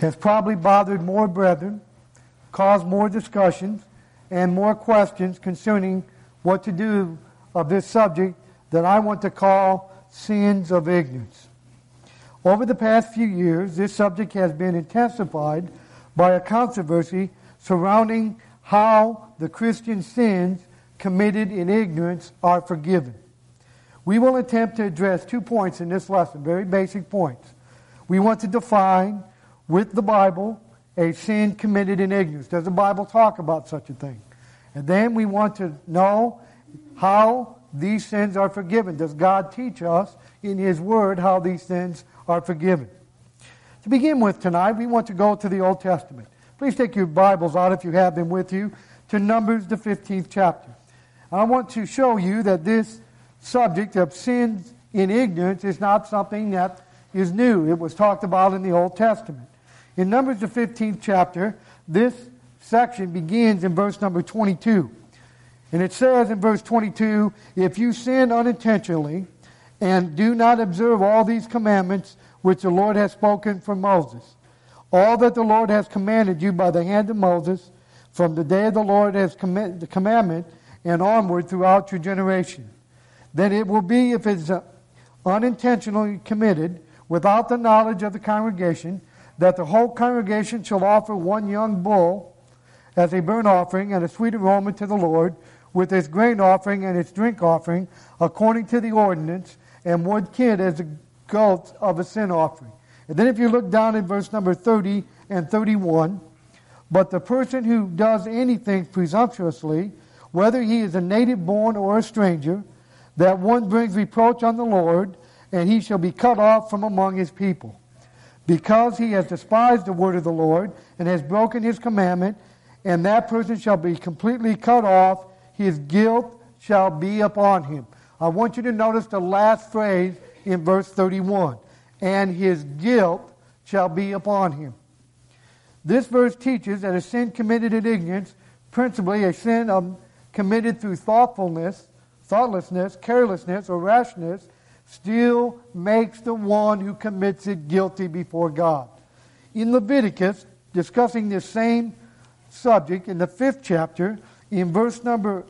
has probably bothered more brethren, caused more discussions, and more questions concerning what to do of this subject that I want to call sins of ignorance. Over the past few years, this subject has been intensified by a controversy surrounding how the Christian sins committed in ignorance are forgiven. We will attempt to address 2 points in this lesson, very basic points. We want to define with the Bible a sin committed in ignorance. Does the Bible talk about such a thing? And then we want to know how these sins are forgiven. Does God teach us in His Word how these sins are forgiven? To begin with tonight, we want to go to the Old Testament. Please take your Bibles out, if you have them with you, to Numbers, the 15th chapter. I want to show you that this subject of sins in ignorance is not something that is new. It was talked about in the Old Testament. In Numbers, the 15th chapter, this section begins in verse number 22. And it says in verse 22, "If you sin unintentionally and do not observe all these commandments which the Lord has spoken from Moses, all that the Lord has commanded you by the hand of Moses, from the day the Lord has the commandment and onward throughout your generation, then it will be, if it's unintentionally committed, without the knowledge of the congregation, that the whole congregation shall offer one young bull as a burnt offering and a sweet aroma to the Lord, with its grain offering and its drink offering, according to the ordinance, and one kid as a goat of a sin offering." And then if you look down in verse number 30 and 31, "But the person who does anything presumptuously, whether he is a native born or a stranger, that one brings reproach on the Lord, and he shall be cut off from among his people. Because he has despised the word of the Lord, and has broken his commandment, and that person shall be completely cut off, his guilt shall be upon him." I want you to notice the last phrase in verse 31. "And his guilt shall be upon him." This verse teaches that a sin committed in ignorance, principally a sin committed through thoughtlessness, carelessness, or rashness, still makes the one who commits it guilty before God. In Leviticus, discussing this same subject in the 5th chapter, in verse number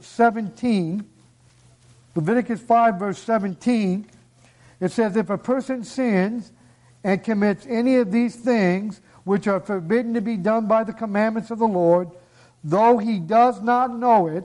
17, Leviticus 5, verse 17, it says, "If a person sins and commits any of these things which are forbidden to be done by the commandments of the Lord, though he does not know it,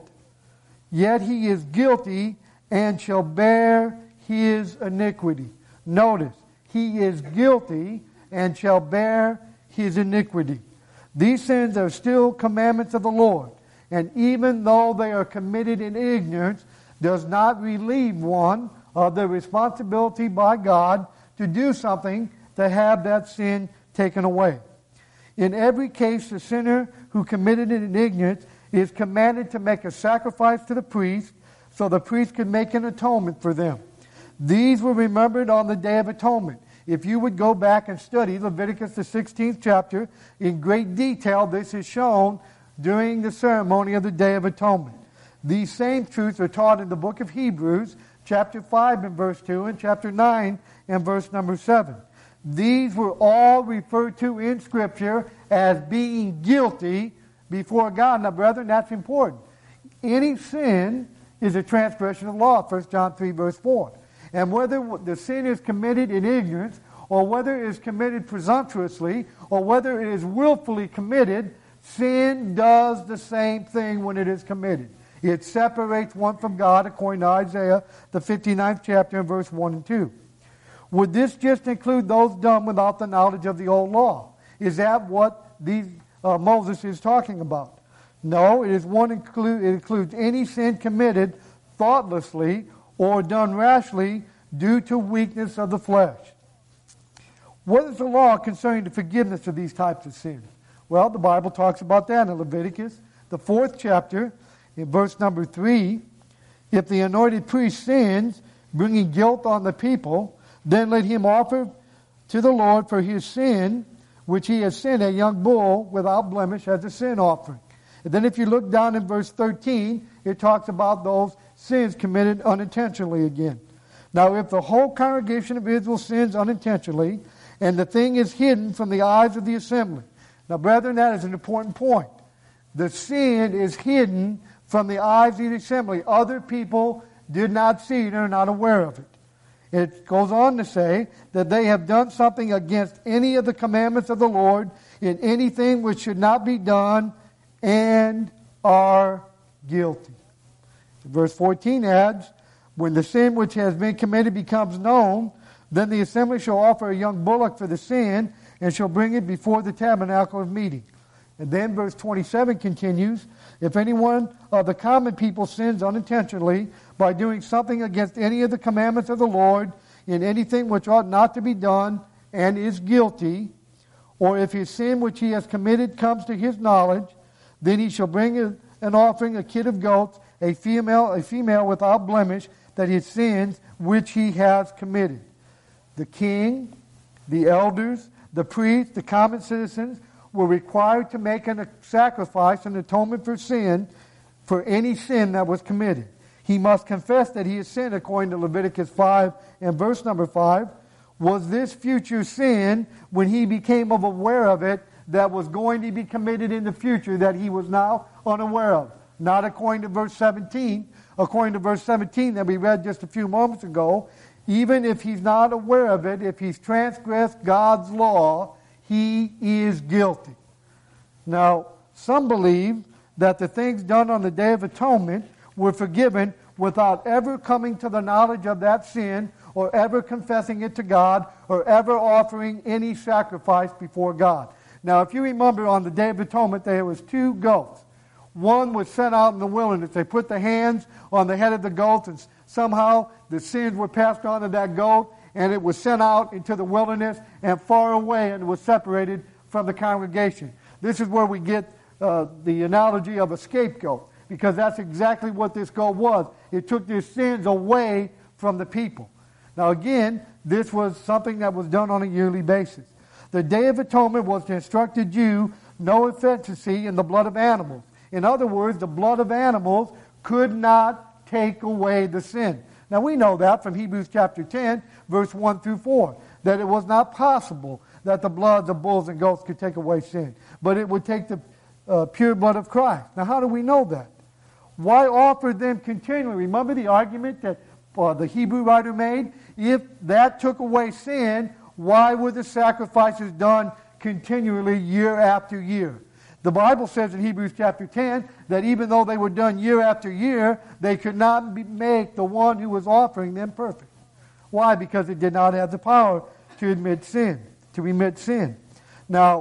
yet he is guilty and shall bear his iniquity." Notice, he is guilty and shall bear his iniquity. These sins are still commandments of the Lord, and even though they are committed in ignorance, does not relieve one of the responsibility by God to do something to have that sin taken away. In every case, the sinner who committed it in ignorance is commanded to make a sacrifice to the priest, so the priest can make an atonement for them. These were remembered on the Day of Atonement. If you would go back and study Leviticus, the 16th chapter, in great detail, this is shown during the ceremony of the Day of Atonement. These same truths are taught in the book of Hebrews, chapter 5 and verse 2, and chapter 9 and verse number 7. These were all referred to in Scripture as being guilty before God. Now, brethren, that's important. Any sin is a transgression of law, 1 John 3, verse 4. And whether the sin is committed in ignorance, or whether it is committed presumptuously, or whether it is willfully committed, sin does the same thing when it is committed. It separates one from God, according to Isaiah, the 59th chapter, and verse 1 and 2. Would this just include those done without the knowledge of the old law? Is that what Moses is talking about? No, it includes any sin committed thoughtlessly or done rashly due to weakness of the flesh. What is the law concerning the forgiveness of these types of sins? Well, the Bible talks about that in Leviticus, the 4th chapter, in verse number 3. "If the anointed priest sins, bringing guilt on the people, then let him offer to the Lord for his sin, which he has sinned, a young bull without blemish as a sin offering." And then if you look down in verse 13, it talks about those sins committed unintentionally again. "Now if the whole congregation of Israel sins unintentionally, and the thing is hidden from the eyes of the assembly. Now, brethren, that is an important point. The sin is hidden from the eyes of the assembly. Other people did not see it and are not aware of it. It goes on to say that they have done something against any of the commandments of the Lord in anything which should not be done and are guilty. Verse 14 adds, when the sin which has been committed becomes known, then the assembly shall offer a young bullock for the sin and shall bring it before the tabernacle of meeting. And then verse 27 continues, if anyone of the common people sins unintentionally by doing something against any of the commandments of the Lord in anything which ought not to be done and is guilty, or if his sin which he has committed comes to his knowledge, then he shall bring an offering, a kid of goats, a female without blemish, that his sins which he has committed. The king, the elders, the priests, the common citizens were required to make a sacrifice, an atonement for sin, for any sin that was committed. He must confess that he has sinned according to Leviticus 5 and verse number 5. Was this future sin, when he became aware of it, that was going to be committed in the future that he was now unaware of? Not according to verse 17. According to verse 17 that we read just a few moments ago, even if he's not aware of it, if he's transgressed God's law, he is guilty. Now, some believe that the things done on the Day of Atonement were forgiven without ever coming to the knowledge of that sin, or ever confessing it to God, or ever offering any sacrifice before God. Now, if you remember, on the Day of Atonement, there was 2 goats. One was sent out in the wilderness. They put the hands on the head of the goat, and somehow the sins were passed on to that goat, and it was sent out into the wilderness and far away, and was separated from the congregation. This is where we get the analogy of a scapegoat, because that's exactly what this goat was. It took their sins away from the people. Now again, this was something that was done on a yearly basis. The Day of Atonement was to instruct the Jew no efficiency in the blood of animals. In other words, the blood of animals could not take away the sin. Now we know that from Hebrews chapter 10, verse 1 through 4, that it was not possible that the blood of bulls and goats could take away sin, but it would take the pure blood of Christ. Now how do we know that? Why offer them continually? Remember the argument that the Hebrew writer made? If that took away sin, why were the sacrifices done continually year after year? The Bible says in Hebrews chapter 10 that even though they were done year after year, they could not make the one who was offering them perfect. Why? Because it did not have the power to remit sin. Now,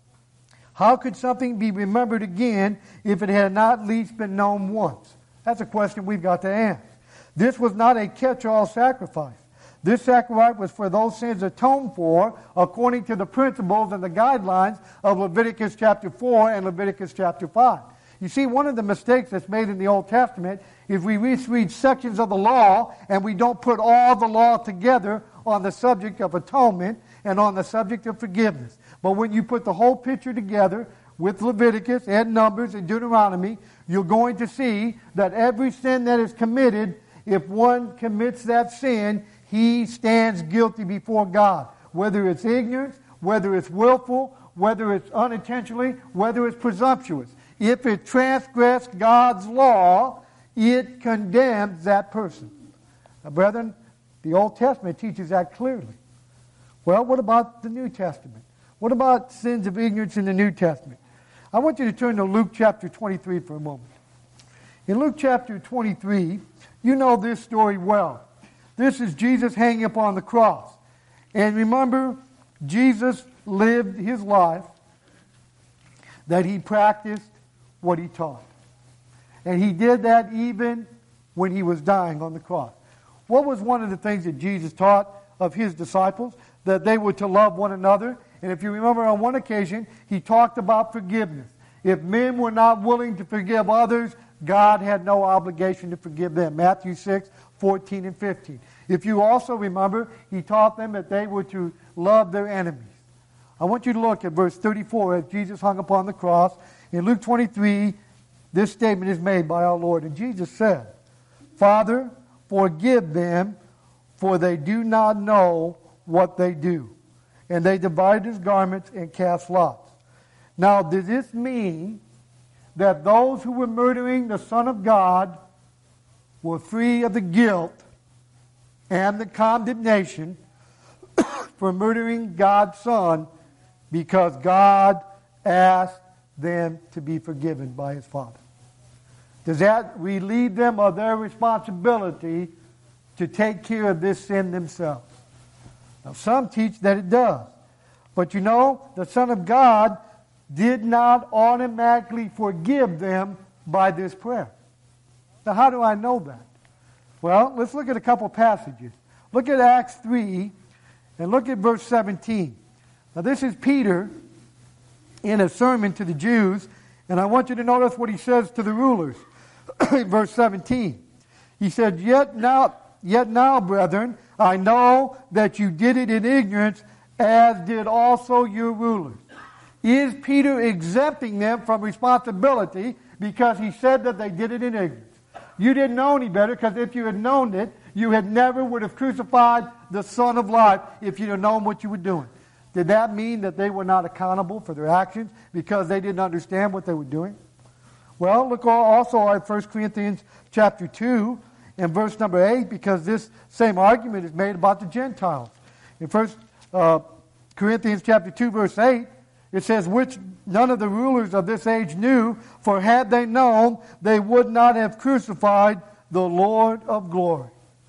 how could something be remembered again if it had not at least been known once? That's a question we've got to ask. This was not a catch-all sacrifice. This sacrifice was for those sins atoned for according to the principles and the guidelines of Leviticus chapter 4 and Leviticus chapter 5. You see, one of the mistakes that's made in the Old Testament is we read sections of the law and we don't put all the law together on the subject of atonement and on the subject of forgiveness. But when you put the whole picture together with Leviticus and Numbers and Deuteronomy, you're going to see that every sin that is committed, if one commits that sin, he stands guilty before God. Whether it's ignorance, whether it's willful, whether it's unintentionally, whether it's presumptuous. If it transgressed God's law, it condemns that person. Now, brethren, the Old Testament teaches that clearly. Well, what about the New Testament? What about sins of ignorance in the New Testament? I want you to turn to Luke chapter 23 for a moment. In Luke chapter 23, you know this story well. This is Jesus hanging upon the cross. And remember, Jesus lived his life that he practiced what he taught. And he did that even when he was dying on the cross. What was one of the things that Jesus taught of his disciples? That they were to love one another. And if you remember, on one occasion, he talked about forgiveness. If men were not willing to forgive others, God had no obligation to forgive them. Matthew 6, 14 and 15. If you also remember, he taught them that they were to love their enemies. I want you to look at verse 34 as Jesus hung upon the cross. In Luke 23, this statement is made by our Lord. And Jesus said, Father, forgive them, for they do not know what they do. And they divided his garments and cast lots. Now, does this mean that those who were murdering the Son of God were free of the guilt and the condemnation for murdering God's Son because God asked them to be forgiven by his Father? Does that relieve them of their responsibility to take care of this sin themselves? Now, some teach that it does. But you know, the Son of God did not automatically forgive them by this prayer. Now, how do I know that? Well, let's look at a couple passages. Look at Acts 3 and look at verse 17. Now, this is Peter in a sermon to the Jews, and I want you to notice what he says to the rulers. In verse 17, he said, Yet now, brethren, I know that you did it in ignorance, as did also your rulers. Is Peter exempting them from responsibility because he said that they did it in ignorance? You didn't know any better, because if you had known it, you had never would have crucified the Son of Life if you'd have known what you were doing. Did that mean that they were not accountable for their actions because they didn't understand what they were doing? Well, look also at 1 Corinthians chapter 2 and verse number 8, because this same argument is made about the Gentiles. In 1 Corinthians chapter 2, verse 8, it says, which none of the rulers of this age knew, for had they known, they would not have crucified the Lord of glory.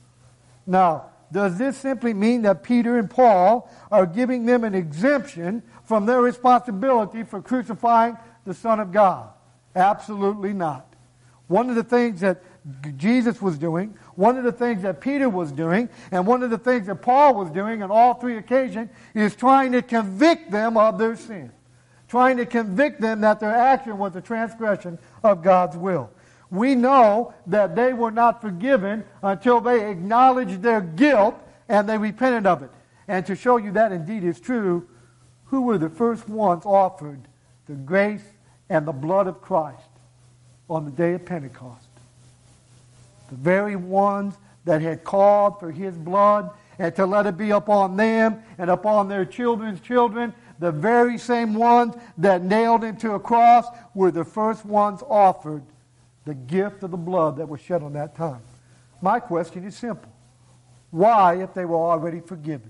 Now, does this simply mean that Peter and Paul are giving them an exemption from their responsibility for crucifying the Son of God? Absolutely not. One of the things that Jesus was doing, one of the things that Peter was doing, and one of the things that Paul was doing on all three occasions is trying to convict them of their sin. Trying to convict them that their action was a transgression of God's will. We know that they were not forgiven until they acknowledged their guilt and they repented of it. And to show you that indeed is true, who were the first ones offered the grace and the blood of Christ on the day of Pentecost? The very ones that had called for his blood and to let it be upon them and upon their children's children, the very same ones that nailed him to a cross were the first ones offered the gift of the blood that was shed on that time. My question is simple. Why, if they were already forgiven?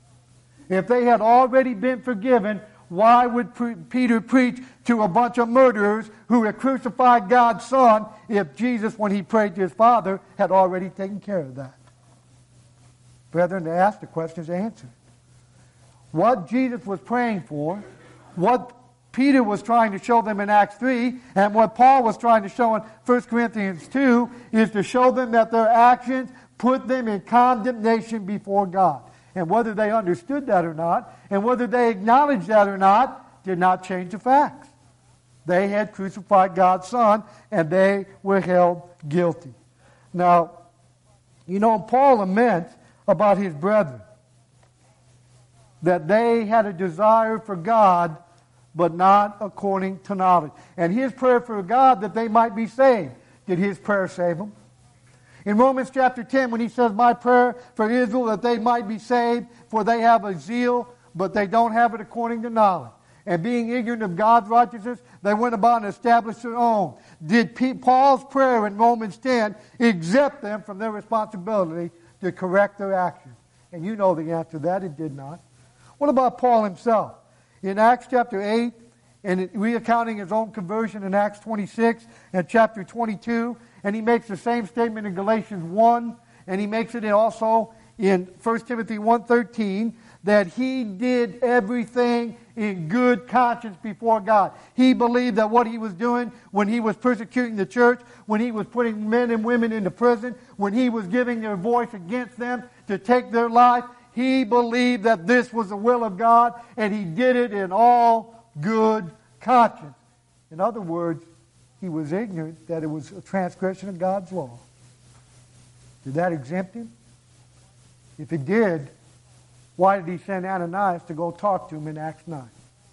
If they had already been forgiven, why would Peter preach to a bunch of murderers who had crucified God's Son if Jesus, when he prayed to his Father, had already taken care of that? Brethren, to ask the question is answered. What Jesus was praying for, what Peter was trying to show them in Acts 3, and what Paul was trying to show in 1 Corinthians 2, is to show them that their actions put them in condemnation before God. And whether they understood that or not, and whether they acknowledged that or not, did not change the facts. They had crucified God's Son, and they were held guilty. Now, you know, Paul laments about his brethren, that they had a desire for God, but not according to knowledge. And his prayer for God that they might be saved. Did his prayer save them? In Romans chapter 10, when he says, my prayer for Israel that they might be saved, for they have a zeal, but they don't have it according to knowledge. And being ignorant of God's righteousness, they went about and established their own. Did Paul's prayer in Romans 10 exempt them from their responsibility to correct their actions? And you know the answer to that, it did not. What about Paul himself? In Acts chapter 8, and recounting his own conversion in Acts 26 and chapter 22, and he makes the same statement in Galatians 1, and he makes it also in 1 Timothy 1:13, that he did everything in good conscience before God. He believed that what he was doing when he was persecuting the church, when he was putting men and women into prison, when he was giving their voice against them to take their life, he believed that this was the will of God, and he did it in all good conscience. In other words, he was ignorant that it was a transgression of God's law. Did that exempt him? If it did, why did he send Ananias to go talk to him in Acts 9?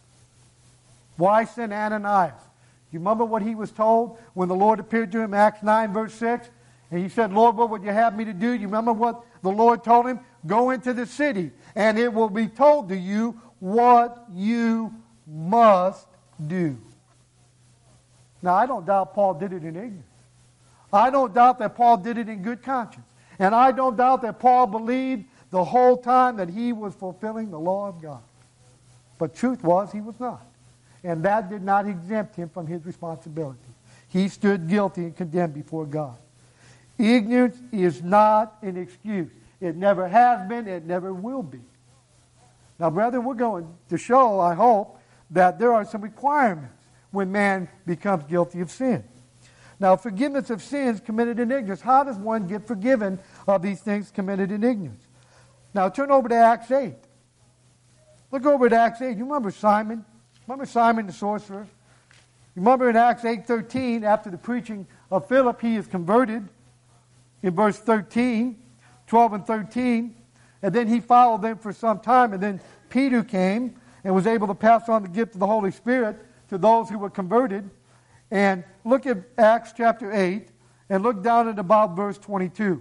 Why send Ananias? Do you remember what he was told when the Lord appeared to him in Acts 9, verse 6? And he said, Lord, what would you have me to do? Do you remember what the Lord told him? go into the city, and it will be told to you what you must do. Now, I don't doubt Paul did it in ignorance. I don't doubt that Paul did it in good conscience. And I don't doubt that Paul believed the whole time that he was fulfilling the law of God. But truth was, he was not. And that did not exempt him from his responsibility. He stood guilty and condemned before God. Ignorance is not an excuse. It never has been. It never will be. Now, brethren, we're going to show, I hope, that there are some requirements when man becomes guilty of sin. Now, forgiveness of sins committed in ignorance. How does one get forgiven of these things committed in ignorance? Now, turn over to Acts 8. Look over at Acts 8. You remember Simon? Remember Simon the sorcerer? You remember in Acts 8:13, after the preaching of Philip, he is converted. In verse 13, 12 and 13. And then he followed them for some time. And then Peter came and was able to pass on the gift of the Holy Spirit to those who were converted. And look at Acts chapter 8 and look down at about verse 22.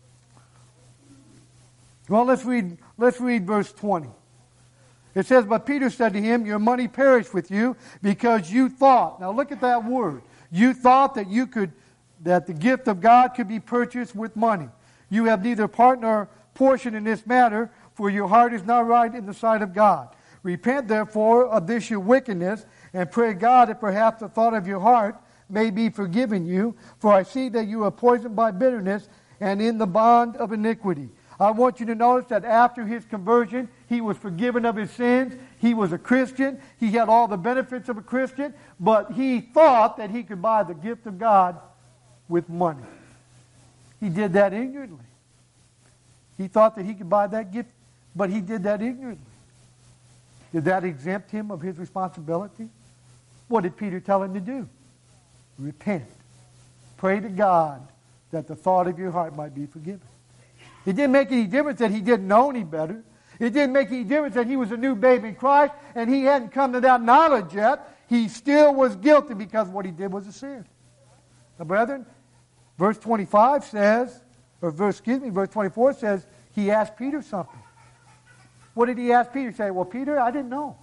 Well, let's read verse 20. It says, "But Peter said to him, your money perished with you because you thought." Now look at that word. You thought that that the gift of God could be purchased with money. You have neither part nor portion in this matter, for your heart is not right in the sight of God. Repent therefore of this your wickedness, and pray God that perhaps the thought of your heart may be forgiven you. For I see that you are poisoned by bitterness and in the bond of iniquity. I want you to notice that after his conversion, he was forgiven of his sins. He was a Christian. He had all the benefits of a Christian. But he thought that he could buy the gift of God with money. He did that ignorantly. He thought that he could buy that gift, but he did that ignorantly. Did that exempt him of his responsibility? What did Peter tell him to do? Repent. Pray to God that the thought of your heart might be forgiven. It didn't make any difference that he didn't know any better. It didn't make any difference that he was a new babe in Christ and he hadn't come to that knowledge yet. He still was guilty because what he did was a sin. Now, brethren, verse 25 says, verse 24 says, he asked Peter something. What did he ask Peter? Say, well, Peter, I didn't know.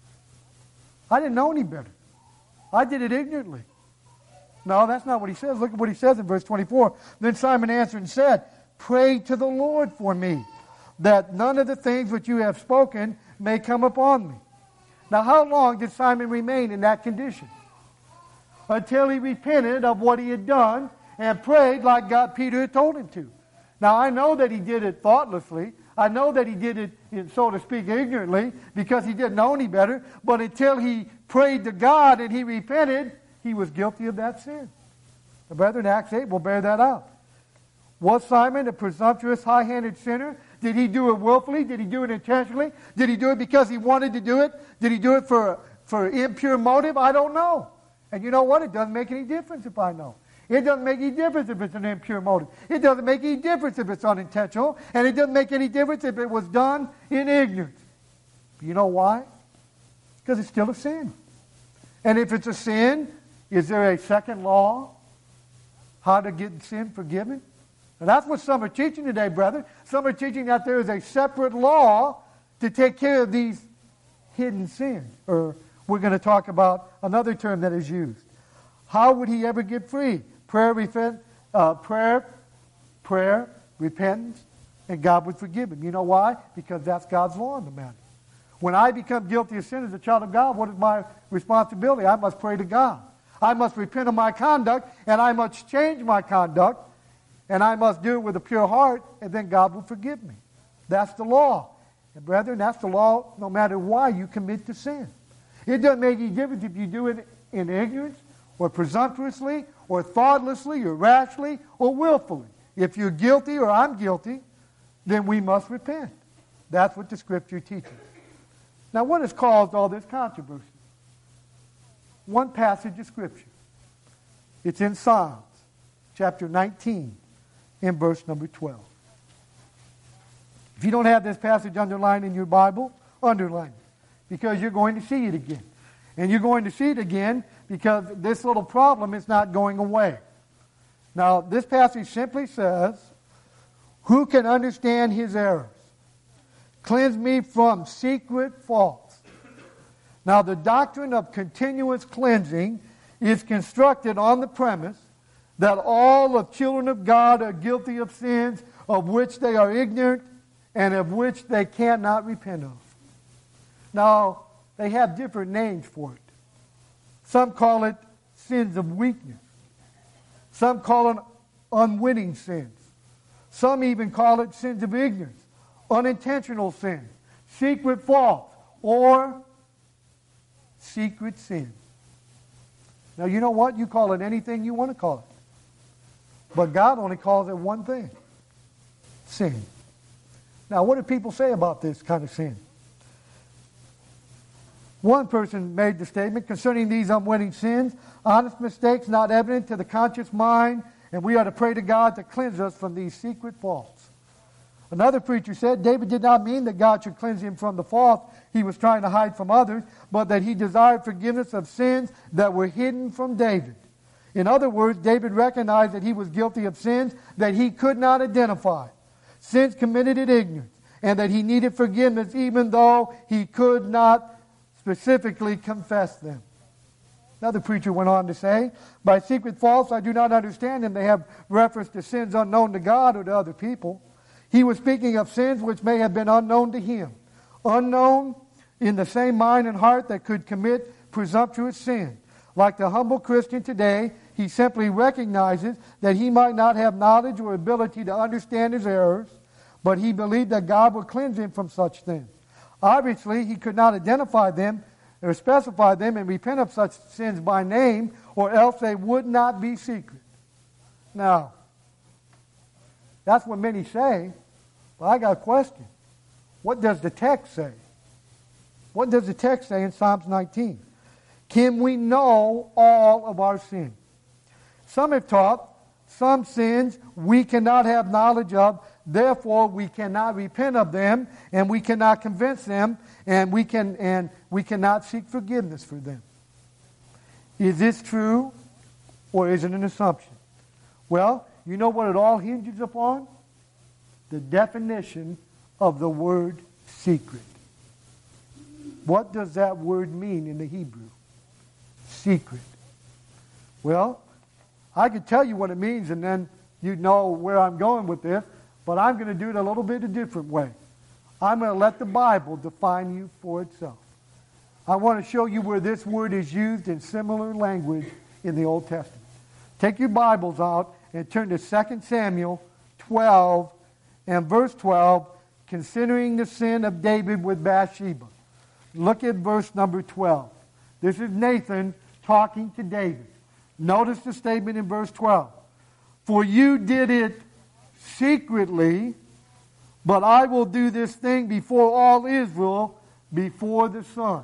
I didn't know any better. I did it ignorantly. No, that's not what he says. Look at what he says in verse 24. Then Simon answered and said, pray to the Lord for me, that none of the things which you have spoken may come upon me. Now, how long did Simon remain in that condition? Until he repented of what he had done and prayed like God, Peter had told him to. Now, I know that he did it thoughtlessly. I know that he did it, so to speak, ignorantly because he didn't know any better. But until he prayed to God and he repented, he was guilty of that sin. The brethren, Acts 8 will bear that out. Was Simon a presumptuous, high-handed sinner? Did he do it willfully? Did he do it intentionally? Did he do it because he wanted to do it? Did he do it for impure motive? I don't know. And you know what? It doesn't make any difference if I know. It doesn't make any difference if it's an impure motive. It doesn't make any difference if it's unintentional. And it doesn't make any difference if it was done in ignorance. You know why? Because it's still a sin. And if it's a sin, is there a second law? How to get sin forgiven? And that's what some are teaching today, brother. Some are teaching that there is a separate law to take care of these hidden sins. Or we're going to talk about another term that is used. How would he ever get free? Prayer, repentance, and God would forgive him. You know why? Because that's God's law in the matter. When I become guilty of sin as a child of God, what is my responsibility? I must pray to God. I must repent of my conduct, and I must change my conduct, and I must do it with a pure heart, and then God will forgive me. That's the law. And brethren, that's the law no matter why you commit to sin. It doesn't make any difference if you do it in ignorance, or presumptuously, or thoughtlessly, or rashly, or willfully. If you're guilty or I'm guilty, then we must repent. That's what the Scripture teaches. Now, what has caused all this controversy? One passage of Scripture. It's in Psalms, chapter 19, in verse number 12. If you don't have this passage underlined in your Bible, underline it, because you're going to see it again. And you're going to see it again because this little problem is not going away. Now, this passage simply says, Who can understand his errors? Cleanse me from secret faults. Now, the doctrine of continuous cleansing is constructed on the premise that all of children of God are guilty of sins of which they are ignorant and of which they cannot repent of. Now, they have different names for it. Some call it sins of weakness. Some call it unwitting sins. Some even call it sins of ignorance, unintentional sins, secret faults, or secret sins. Now, you know what? You call it anything you want to call it. But God only calls it one thing: sin. Now, what do people say about this kind of sin? One person made the statement concerning these unwitting sins: honest mistakes not evident to the conscious mind, and we are to pray to God to cleanse us from these secret faults. Another preacher said David did not mean that God should cleanse him from the faults he was trying to hide from others, but that he desired forgiveness of sins that were hidden from David. In other words, David recognized that he was guilty of sins that he could not identify, sins committed in ignorance, and that he needed forgiveness even though he could not specifically confess them. Another preacher went on to say, by secret faults I do not understand them. They have reference to sins unknown to God or to other people. He was speaking of sins which may have been unknown to him, unknown in the same mind and heart that could commit presumptuous sin. Like the humble Christian today, he simply recognizes that he might not have knowledge or ability to understand his errors, but he believed that God would cleanse him from such things. Obviously, he could not identify them or specify them and repent of such sins by name, or else they would not be secret. Now, that's what many say, but I got a question. What does the text say? What does the text say in Psalms 19? Can we know all of our sins? Some have taught some sins we cannot have knowledge of, therefore we cannot repent of them, and we cannot convince them, and we cannot seek forgiveness for them. Is this true, or is it an assumption? Well, you know what it all hinges upon? The definition of the word secret. What does that word mean in the Hebrew? Secret. Well, I could tell you what it means and then you'd know where I'm going with this, but I'm going to do it a little bit a different way. I'm going to let the Bible define you for itself. I want to show you where this word is used in similar language in the Old Testament. Take your Bibles out and turn to 2 Samuel 12 and verse 12, considering the sin of David with Bathsheba. Look at verse number 12. This is Nathan talking to David. Notice the statement in verse 12. For you did it secretly, but I will do this thing before all Israel, before the sun.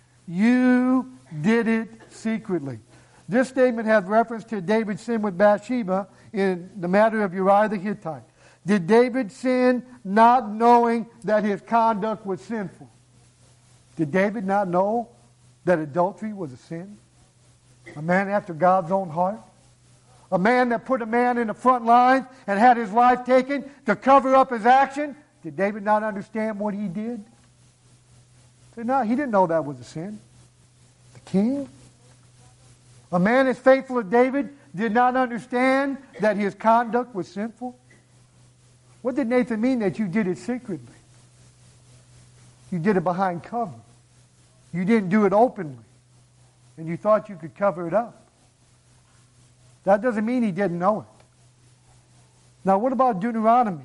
You did it secretly. This statement has reference to David's sin with Bathsheba in the matter of Uriah the Hittite. Did David sin not knowing that his conduct was sinful? Did David not know that adultery was a sin? A man after God's own heart? A man that put a man in the front lines and had his life taken to cover up his action? Did David not understand what he did? No, he didn't know that was a sin. The king? A man as faithful as David did not understand that his conduct was sinful? What did Nathan mean that you did it secretly? You did it behind cover. You didn't do it openly. And you thought you could cover it up. That doesn't mean he didn't know it. Now, what about Deuteronomy?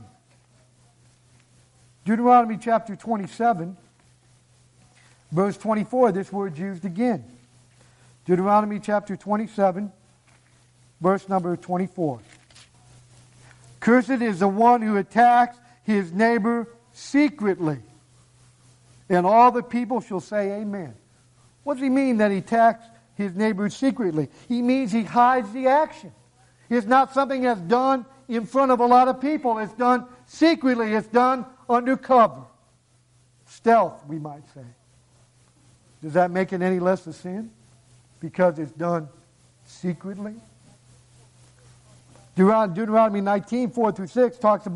Deuteronomy chapter 27, verse 24, this word's used again. Deuteronomy chapter 27, verse number 24. Cursed is the one who attacks his neighbor secretly. And all the people shall say amen. What does he mean that he attacks his neighbor secretly? He means he hides the action. It's not something that's done in front of a lot of people. It's done secretly. It's done under cover. Stealth, we might say. Does that make it any less a sin? Because it's done secretly? Deuteronomy 19, 4 through 6 talks about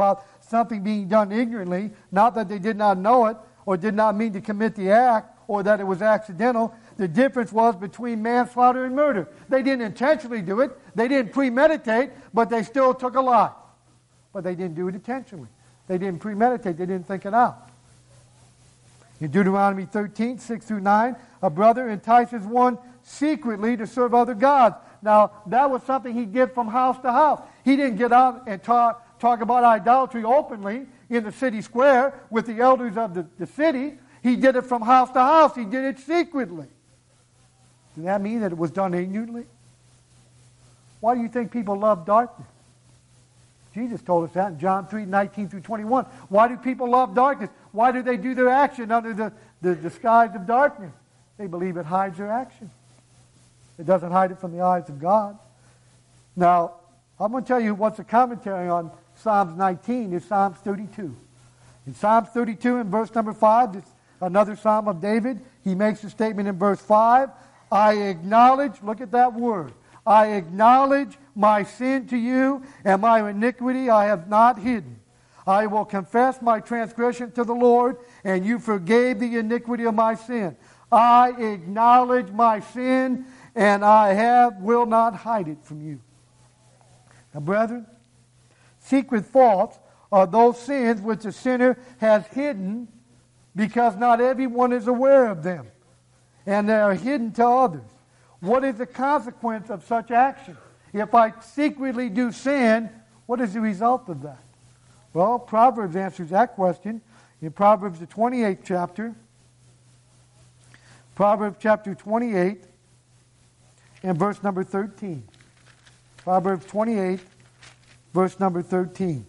something being done ignorantly, not that they did not know it or did not mean to commit the act or that it was accidental. The difference was between manslaughter and murder. They didn't intentionally do it. They didn't premeditate, but they still took a life. But they didn't do it intentionally. They didn't premeditate. They didn't think it out. In Deuteronomy 13, 6 through 9, a brother entices one secretly to serve other gods. Now, that was something he did from house to house. He didn't get out and talk about idolatry openly in the city square with the elders of the city. He did it from house to house. He did it secretly. Does that mean that it was done ignorantly? Why do you think people love darkness? Jesus told us that in John 3, 19 through 21. Why do people love darkness? Why do they do their action under the disguise of darkness? They believe it hides their action. It doesn't hide it from the eyes of God. Now, I'm going to tell you what's a commentary on Psalms 19 is Psalms 32. In Psalms 32 in verse number 5, it's another Psalm of David. He makes a statement in verse 5. I acknowledge, look at that word, I acknowledge my sin to you, and my iniquity I have not hidden. I will confess my transgression to the Lord, and you forgave the iniquity of my sin. I acknowledge my sin, and will not hide it from you. Now, brethren, secret faults are those sins which the sinner has hidden because not everyone is aware of them, and they are hidden to others. What is the consequence of such action? If I secretly do sin, what is the result of that? Well, Proverbs answers that question in Proverbs the 28th chapter. Proverbs chapter 28 and verse number 13. Proverbs 28, verse number 13.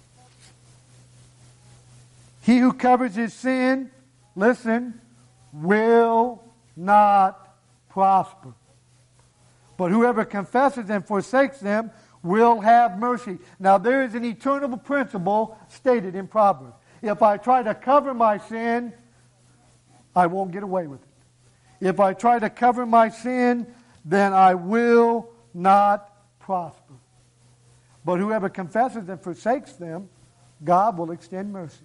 He who covers his sin, listen, will not prosper. But whoever confesses and forsakes them will have mercy. Now there is an eternal principle stated in Proverbs. If I try to cover my sin, I won't get away with it. If I try to cover my sin, then I will not prosper. But whoever confesses and forsakes them, God will extend mercy.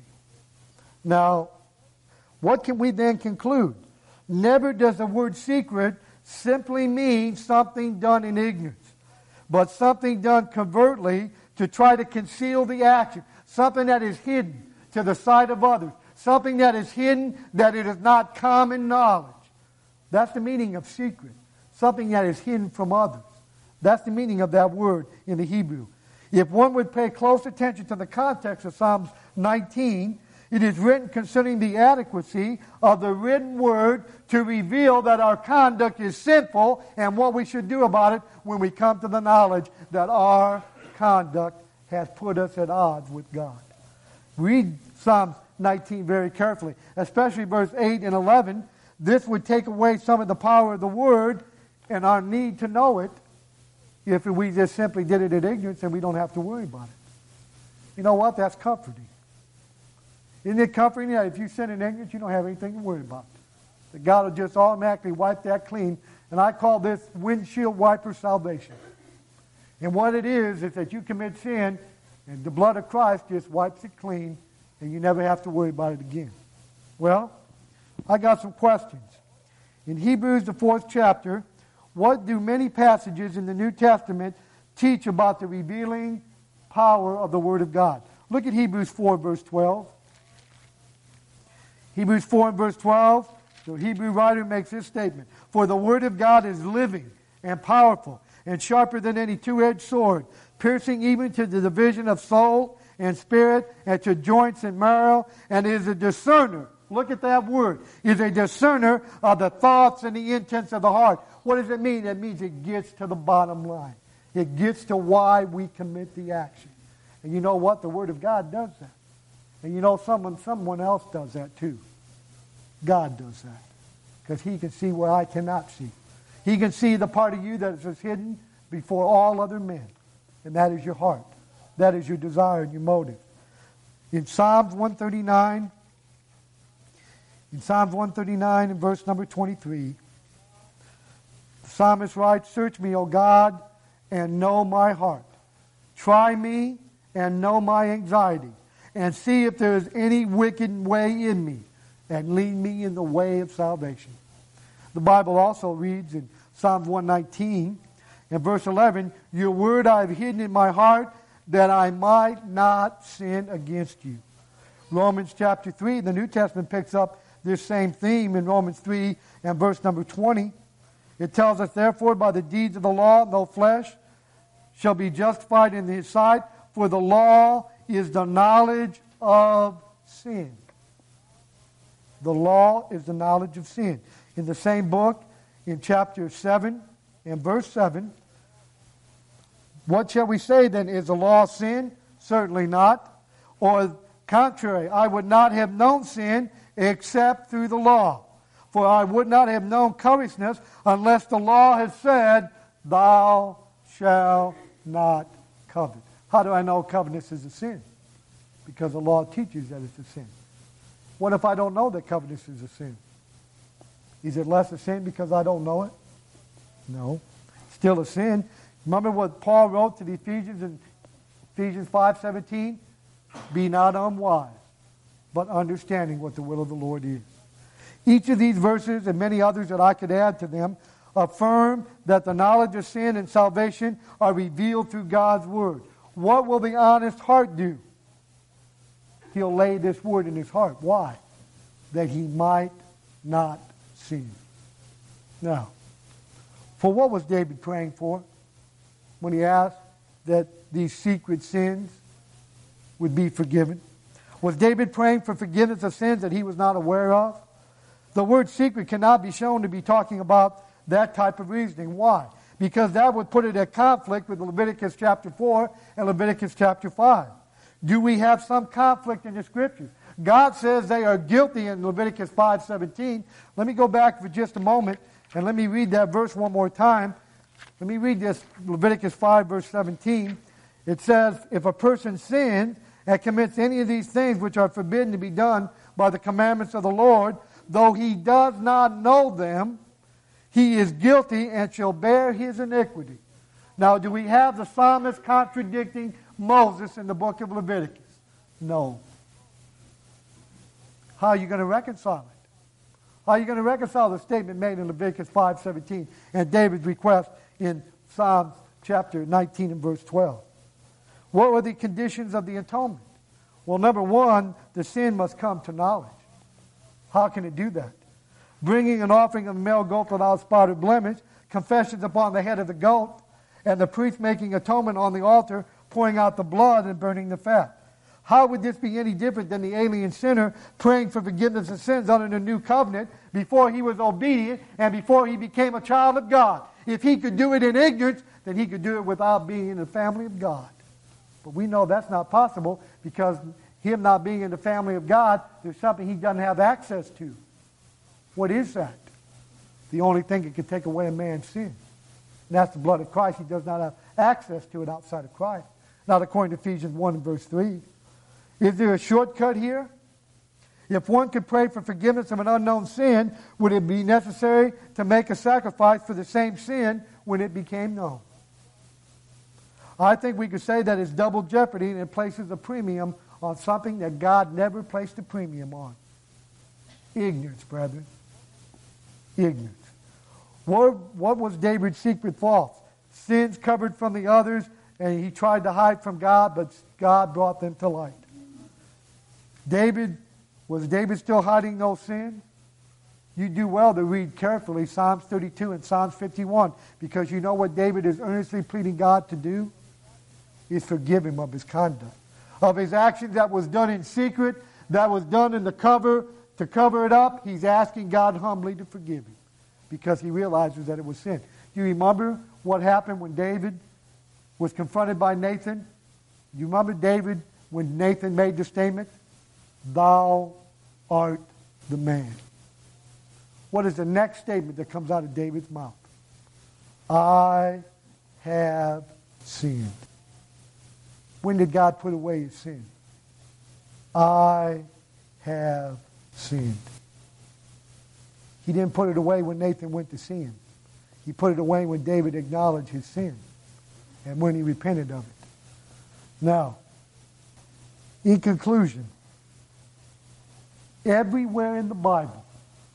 Now, what can we then conclude? Never does the word secret simply mean something done in ignorance, but something done covertly to try to conceal the action, something that is hidden to the sight of others, something that is hidden that it is not common knowledge. That's the meaning of secret, something that is hidden from others. That's the meaning of that word in the Hebrew. If one would pay close attention to the context of Psalms 19, it is written concerning the adequacy of the written word to reveal that our conduct is sinful and what we should do about it when we come to the knowledge that our conduct has put us at odds with God. Read Psalms 19 very carefully, especially verse 8 and 11. This would take away some of the power of the word and our need to know it if we just simply did it in ignorance and we don't have to worry about it. You know what? That's comforting. Isn't it comforting that if you sin in ignorance, you don't have anything to worry about? That God will just automatically wipe that clean. And I call this windshield wiper salvation. And what it is that you commit sin, and the blood of Christ just wipes it clean, and you never have to worry about it again. Well, I got some questions. In Hebrews, the 4th chapter, what do many passages in the New Testament teach about the revealing power of the Word of God? Look at Hebrews 4, verse 12. Hebrews 4 and verse 12, the Hebrew writer makes this statement. For the Word of God is living and powerful and sharper than any two-edged sword, piercing even to the division of soul and spirit and to joints and marrow, and is a discerner. Look at that word. Is a discerner of the thoughts and the intents of the heart. What does it mean? It means it gets to the bottom line. It gets to why we commit the action. And you know what? The Word of God does that. And you know someone else does that too. God does that. Because He can see what I cannot see. He can see the part of you that is hidden before all other men. And that is your heart. That is your desire and your motive. In Psalms 139, in verse number 23, the psalmist writes, Search me, O God, and know my heart. Try me and know my anxiety, and see if there is any wicked way in me, and lead me in the way of salvation. The Bible also reads in Psalm 119 and verse 11, your word I have hidden in my heart that I might not sin against you. Romans chapter 3, the New Testament picks up this same theme in Romans 3 and verse number 20. It tells us, therefore, by the deeds of the law, no flesh shall be justified in his sight, for the law is the knowledge of sin. The law is the knowledge of sin. In the same book, in chapter 7 and verse 7, what shall we say then? Is the law sin? Certainly not. Or contrary, I would not have known sin except through the law. For I would not have known covetousness unless the law had said, thou shalt not covet. How do I know covetousness is a sin? Because the law teaches that it's a sin. What if I don't know that covetousness is a sin? Is it less a sin because I don't know it? No. Still a sin. Remember what Paul wrote to the Ephesians in Ephesians 5:17? Be not unwise, but understanding what the will of the Lord is. Each of these verses and many others that I could add to them affirm that the knowledge of sin and salvation are revealed through God's Word. What will the honest heart do? He'll lay this word in his heart. Why? That he might not sin. Now, for what was David praying for when he asked that these secret sins would be forgiven? Was David praying for forgiveness of sins that he was not aware of? The word secret cannot be shown to be talking about that type of reasoning. Why? Because that would put it at conflict with Leviticus chapter 4 and Leviticus chapter 5. Do we have some conflict in the Scriptures? God says they are guilty in Leviticus 5:17. Let me go back for just a moment and let me read that verse one more time. Let me read this, Leviticus 5 verse 17. It says, if a person sins and commits any of these things which are forbidden to be done by the commandments of the Lord, though he does not know them, he is guilty and shall bear his iniquity. Now, do we have the psalmist contradicting Moses in the book of Leviticus? No. How are you going to reconcile it? How are you going to reconcile the statement made in Leviticus 5:17 and David's request in Psalm chapter 19 and verse 12? What were the conditions of the atonement? Well, number one, the sin must come to knowledge. How can it do that? Bringing an offering of a male goat without spot or blemish, confessions upon the head of the goat, and the priest making atonement on the altar, pouring out the blood and burning the fat. How would this be any different than the alien sinner praying for forgiveness of sins under the new covenant before he was obedient and before he became a child of God? If he could do it in ignorance, then he could do it without being in the family of God. But we know that's not possible because him not being in the family of God, there's something he doesn't have access to. What is that? The only thing that can take away a man's sin. And that's the blood of Christ. He does not have access to it outside of Christ. Not according to Ephesians 1 and verse 3. Is there a shortcut here? If one could pray for forgiveness of an unknown sin, would it be necessary to make a sacrifice for the same sin when it became known? I think we could say that it's double jeopardy and it places a premium on something that God never placed a premium on. Ignorance, brethren. Ignorance. What was David's secret fault? Sins covered from the others, and he tried to hide from God, but God brought them to light. Was David still hiding those sins? You do well to read carefully Psalms 32 and Psalms 51, because you know what David is earnestly pleading God to do? Is forgive him of his conduct. Of his actions that was done in secret, that was done in the cover, to cover it up, he's asking God humbly to forgive him because he realizes that it was sin. Do you remember what happened when David was confronted by Nathan? Do you remember David when Nathan made the statement, "Thou art the man"? What is the next statement that comes out of David's mouth? I have sinned. When did God put away his sin? I have sinned. He didn't put it away when Nathan went to see him. He put it away when David acknowledged his sin and when he repented of it. Now, In conclusion, everywhere in the Bible,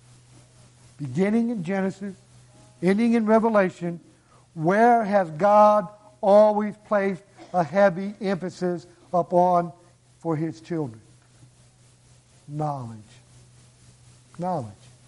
beginning in Genesis, ending in Revelation, where has God always placed a heavy emphasis upon for his children? Knowledge. Knowledge.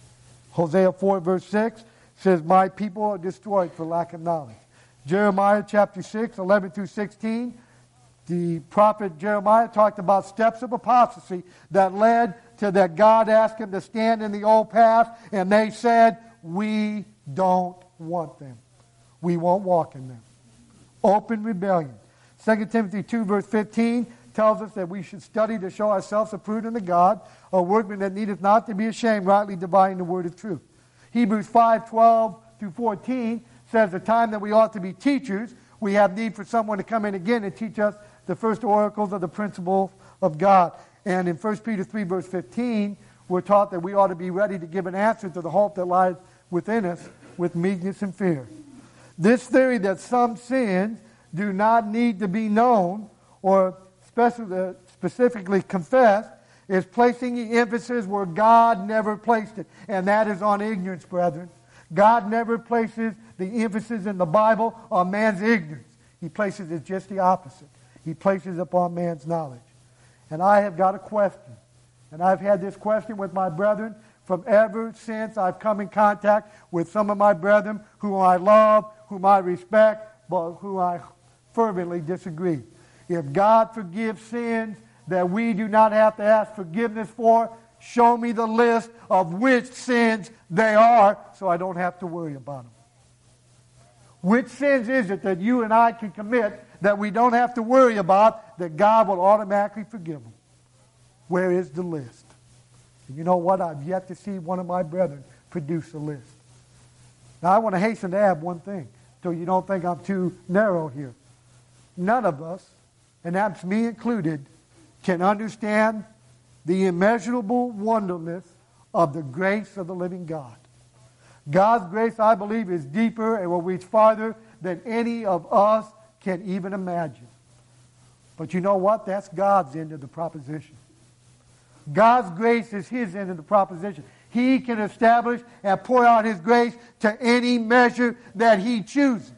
Hosea 4 verse 6 says, my people are destroyed for lack of knowledge. Jeremiah chapter 6, 11 through 16, the prophet Jeremiah talked about steps of apostasy that led to that God asked him to stand in the old path, and they said, we don't want them. We won't walk in them. Open rebellion. 2 Timothy 2 verse 15 tells us that we should study to show ourselves approved unto God, a workman that needeth not to be ashamed, rightly dividing the word of truth. Hebrews 5, 12 through 14 says the time that we ought to be teachers, we have need for someone to come in again and teach us the first oracles of the principle of God. And in 1 Peter 3 verse 15, we're taught that we ought to be ready to give an answer to the hope that lies within us with meekness and fear. This theory that some sins do not need to be known or specifically confessed is placing the emphasis where God never placed it, and that is on ignorance, brethren. God never places the emphasis in the Bible on man's ignorance. He places it just the opposite. He places it upon man's knowledge. And I have got a question, and I've had this question with my brethren from ever since I've come in contact with some of my brethren whom I love, whom I respect, but who I fervently disagree. If God forgives sins that we do not have to ask forgiveness for, show me the list of which sins they are so I don't have to worry about them. Which sins is it that you and I can commit that we don't have to worry about, that God will automatically forgive them? Where is the list? And you know what? I've yet to see one of my brethren produce a list. Now I want to hasten to add one thing, so you don't think I'm too narrow here. None of us, and that's me included, can understand the immeasurable wonderment of the grace of the living God. God's grace, I believe, is deeper and will reach farther than any of us can even imagine. But you know what? That's God's end of the proposition. God's grace is his end of the proposition. He can establish and pour out his grace to any measure that he chooses.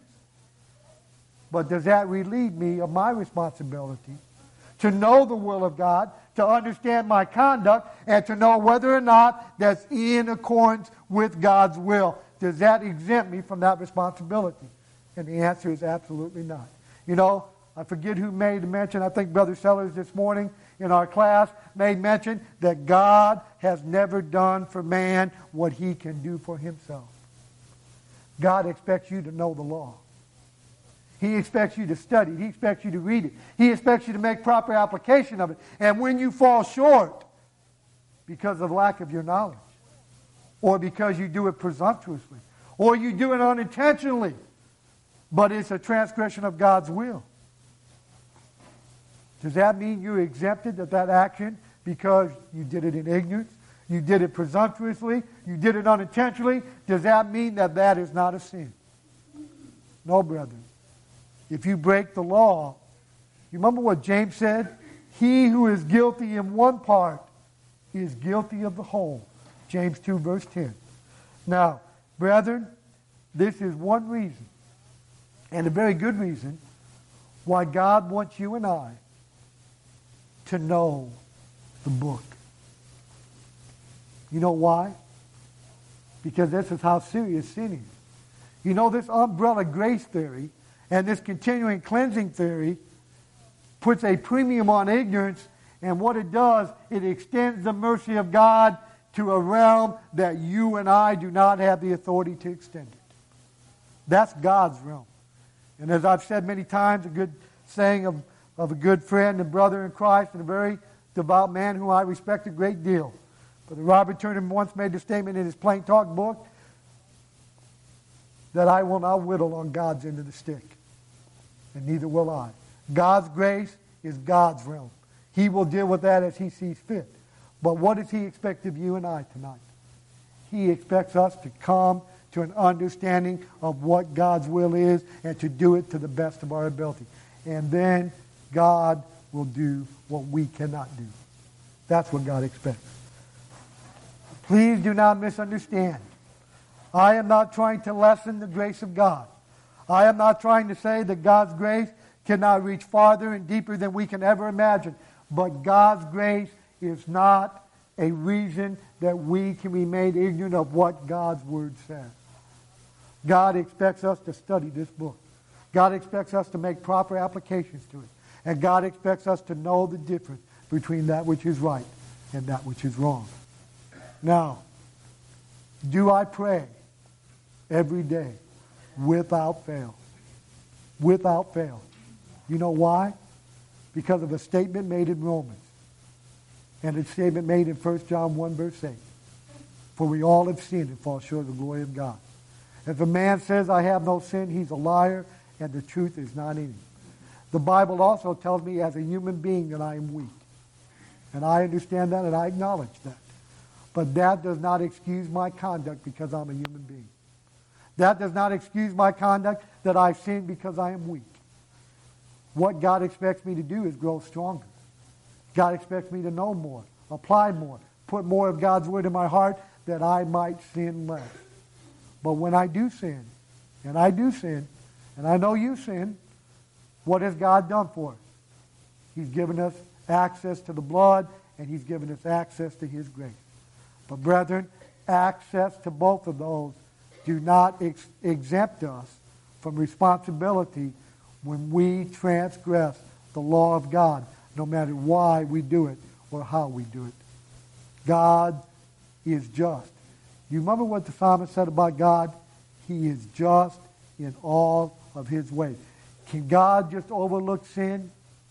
But does that relieve me of my responsibility to know the will of God, to understand my conduct, and to know whether or not that's in accordance with God's will? Does that exempt me from that responsibility? And the answer is absolutely not. You know, I forget who made the mention, I think Brother Sellers this morning in our class made mention that God has never done for man what he can do for himself. God expects you to know the law. He expects you to study. He expects you to read it. He expects you to make proper application of it. And when you fall short because of lack of your knowledge, or because you do it presumptuously, or you do it unintentionally, but it's a transgression of God's will, does that mean you're exempted of that action because you did it in ignorance? You did it presumptuously? You did it unintentionally? Does that mean that that is not a sin? No, brethren. If you break the law, you remember what James said? He who is guilty in one part is guilty of the whole. James 2 verse 10. Now, brethren, this is one reason, and a very good reason, why God wants you and I to know the book. You know why? Because this is how serious sin is. You know, this umbrella grace theory and this continuing cleansing theory puts a premium on ignorance, and what it does, it extends the mercy of God to a realm that you and I do not have the authority to extend it. That's God's realm. And as I've said many times, a good saying of a good friend and brother in Christ and a very devout man whom I respect a great deal. Brother Robert Turner once made the statement in his Plain Talk book that I will not whittle on God's end of the stick, and neither will I. God's grace is God's realm. He will deal with that as he sees fit. But what does he expect of you and I tonight? He expects us to come to an understanding of what God's will is and to do it to the best of our ability. And then God will do what we cannot do. That's what God expects. Please do not misunderstand. I am not trying to lessen the grace of God. I am not trying to say that God's grace cannot reach farther and deeper than we can ever imagine. But God's grace is not a reason that we can remain ignorant of what God's Word says. God expects us to study this book. God expects us to make proper applications to it. And God expects us to know the difference between that which is right and that which is wrong. Now, do I pray every day without fail? Without fail. You know why? Because of a statement made in Romans and a statement made in 1 John 1 verse 8. For we all have sinned and fall short of the glory of God. If a man says, I have no sin, he's a liar, and the truth is not in him. The Bible also tells me as a human being that I am weak. And I understand that and I acknowledge that. But that does not excuse my conduct because I'm a human being. That does not excuse my conduct that I sin because I am weak. What God expects me to do is grow stronger. God expects me to know more, apply more, put more of God's Word in my heart that I might sin less. But when I do sin, and I know you sin, what has God done for us? He's given us access to the blood, and He's given us access to His grace. But brethren, access to both of those do not exempt us from responsibility when we transgress the law of God, no matter why we do it or how we do it. God is just. You remember what the psalmist said about God? He is just in all of His ways. Can God just overlook sin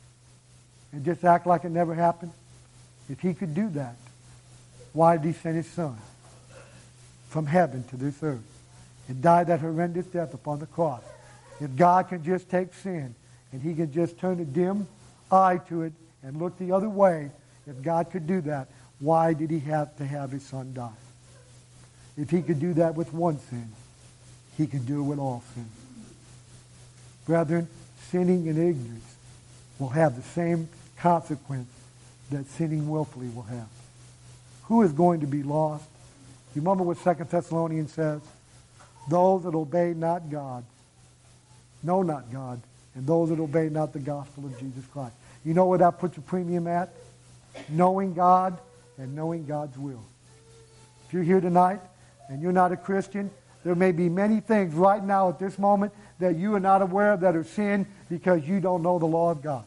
and just act like it never happened? If He could do that, why did He send His Son from heaven to this earth and die that horrendous death upon the cross? If God can just take sin and He can just turn a dim eye to it and look the other way, if God could do that, why did He have to have His Son die? If He could do that with one sin, He can do it with all sin. Brethren, sinning in ignorance will have the same consequence that sinning willfully will have. Who is going to be lost? You remember what 2 Thessalonians says? Those that obey not God, know not God, and those that obey not the gospel of Jesus Christ. You know where that puts a premium at? Knowing God and knowing God's will. If you're here tonight and you're not a Christian, there may be many things right now at this moment that you are not aware of that are sin because you don't know the law of God.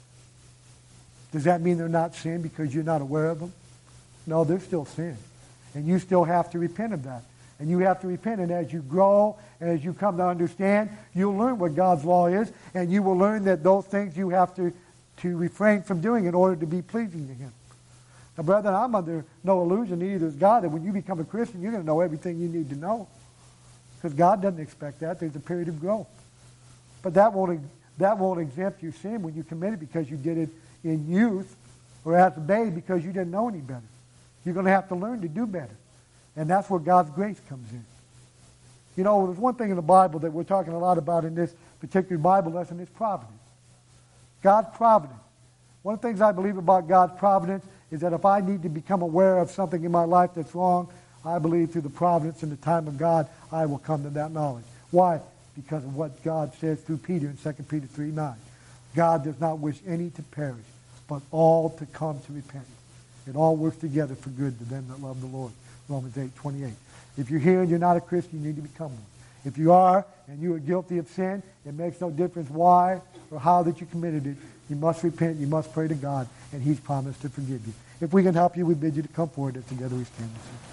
Does that mean they're not sin because you're not aware of them? No, they're still sin. And you still have to repent of that. And you have to repent. And as you grow and as you come to understand, you'll learn what God's law is. And you will learn that those things you have to refrain from doing in order to be pleasing to Him. Now, brethren, I'm under no illusion, neither is God, that when you become a Christian, you're going to know everything you need to know. Because God doesn't expect that. There's a period of growth. But that won't exempt your sin when you commit it because you did it in youth or as a babe because you didn't know any better. You're going to have to learn to do better. And that's where God's grace comes in. You know, there's one thing in the Bible that we're talking a lot about in this particular Bible lesson is providence. God's providence. One of the things I believe about God's providence is that if I need to become aware of something in my life that's wrong, I believe through the providence and the time of God, I will come to that knowledge. Why? Because of what God says through Peter in 2 Peter 3:9. God does not wish any to perish, but all to come to repentance. It all works together for good to them that love the Lord. Romans 8:28. If you're here and you're not a Christian, you need to become one. If you are and you are guilty of sin, it makes no difference why or how that you committed it. You must repent, you must pray to God, and He's promised to forgive you. If we can help you, we bid you to come forward, and together we stand and sing.